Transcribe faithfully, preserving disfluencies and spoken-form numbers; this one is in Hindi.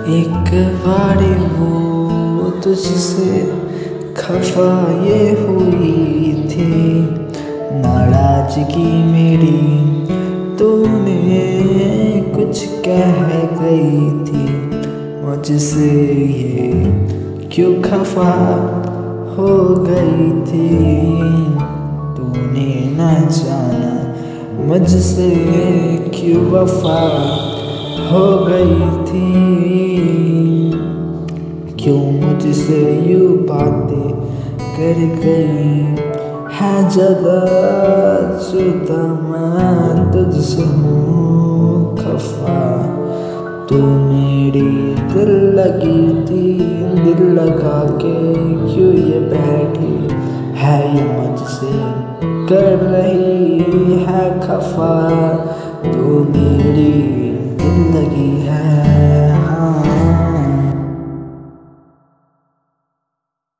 एक बारी वो तुझसे खफा ये हुई थी, नाराजगी मेरी तूने कुछ कह गई थी। मुझसे ये क्यों खफा हो गई थी, तूने न जाना मुझसे क्यों वफा हो गई थी। क्यों मुझसे यूं बातें कर गई है, जगह जुदा मैं तुझसे हूँ खफा। तू मेरी दिल लगी थी, दिल लगा के क्यों ये बैठी है, ये मुझसे कर रही है खफा। तू मेरी दिल लगी है।